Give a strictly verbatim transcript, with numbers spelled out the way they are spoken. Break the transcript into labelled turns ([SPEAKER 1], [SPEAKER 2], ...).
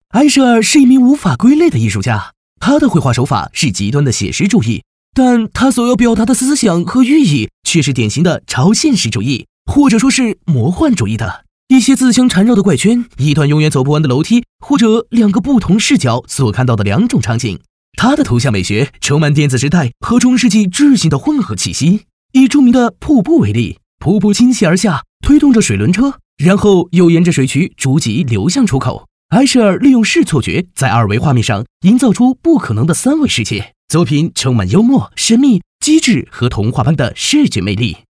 [SPEAKER 1] 埃舍尔是一名无法归类的艺术家，他的绘画手法是极端的写实主义，但他所要表达的思想和寓意却是典型的超现实主义，或者说是魔幻主义的。一些自相缠绕的怪圈，一段永远走不完的楼梯，或者两个不同视角所看到的两种场景。他的图像美学充满电子时代和中世纪智性的混合气息。以著名的瀑布为例，瀑布倾泻而下，推动着水轮车，然后又沿着水渠逐级流向出口。埃舍尔利用视错觉在二维画面上营造出不可能的三维世界，作品充满幽默、神秘、机智和童话般的视觉魅力。